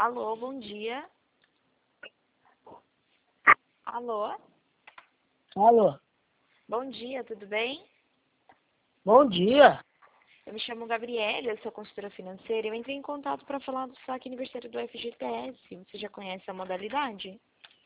Alô, bom dia. Alô, Alô, bom dia, tudo bem? bom dia. Eu me chamo Gabriela, eu sou consultora financeira. Eu entrei em contato para falar do saque aniversário do FGTS. Você já conhece a modalidade?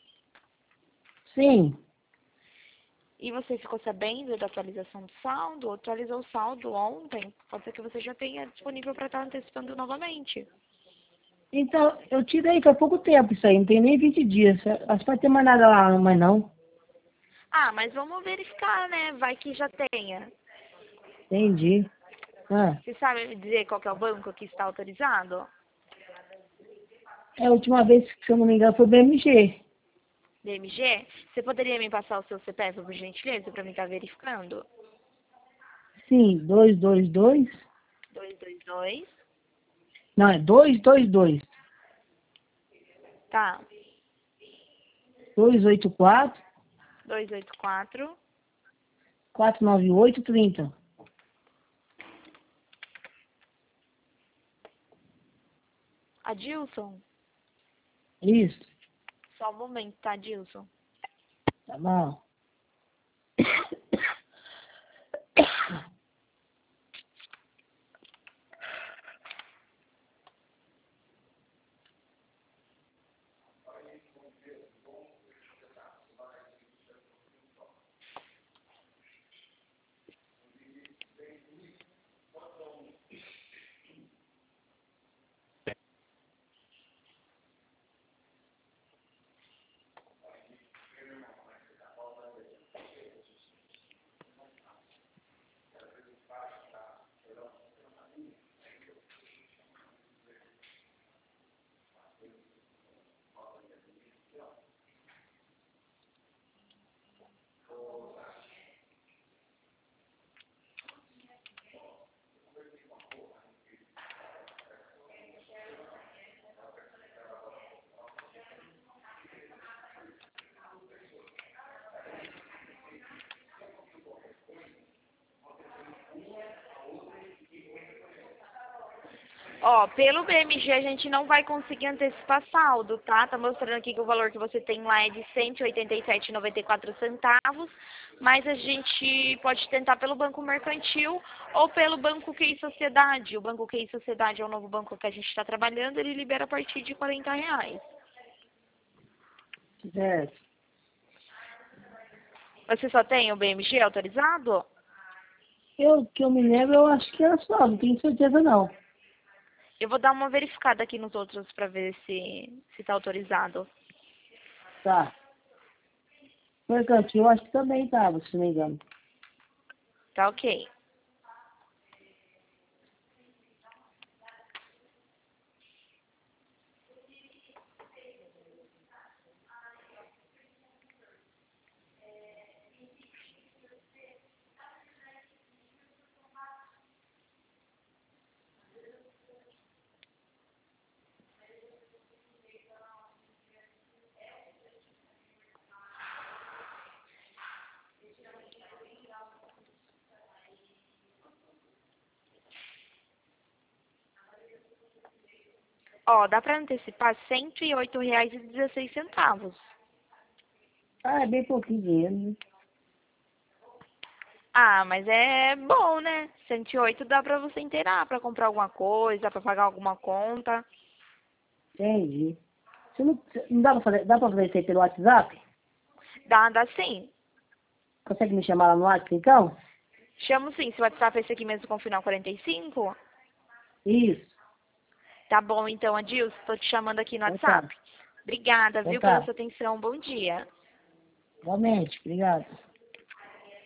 Sim, E você ficou sabendo da atualização do saldo? Atualizou o saldo ontem? Pode ser que você já tenha disponível para estar antecipando novamente. então eu tirei faz pouco tempo isso aí, não tem nem 20 dias. Acho que vai ter mais nada lá, mas não. Ah, mas vamos verificar, né? Vai que já tenha. Entendi. Ah, Você sabe me dizer qual que é o banco que está autorizado? a última vez, se eu não me engano, foi o BMG. DMG? Você poderia me passar o seu CPF, por gentileza, para mim estar verificando? Sim, 222. 222. Não, é 222. Tá. 284 284. 498 30. Adilson? Isso, Só um momento, tá, Adilson? tá bom. Ó, pelo BMG a gente não vai conseguir antecipar saldo, tá? Tá mostrando aqui que o valor que você tem lá é de 187,94 centavos, mas a gente pode tentar pelo Banco Mercantil ou pelo Banco QI Sociedade. O Banco QI Sociedade é o novo banco que a gente está trabalhando, ele libera a partir de R$ 40. Certo. Você só tem o BMG autorizado? Que eu me lembro, eu acho que era só, não tenho certeza não. Eu vou dar uma verificada aqui nos outros para ver se tá autorizado. Tá. Mercantil, eu acho que também tava, se não me engano. Tá ok. Ó, dá para antecipar R$ 108,16. Ah, é bem pouquinho dinheiro, né? Ah, mas é bom, né? 108 dá pra você inteirar, pra comprar alguma coisa, pra pagar alguma conta. Entendi. Não dá pra fazer isso aí pelo WhatsApp? Dá sim. Consegue me chamar lá no WhatsApp, então? Chamo sim. Se o WhatsApp é esse aqui mesmo com o final 45, Isso. tá bom então, Adilson. Tô te chamando aqui no Então tá. WhatsApp. Obrigada, Então viu, pela tá. sua atenção. Bom dia. Igualmente. Obrigado.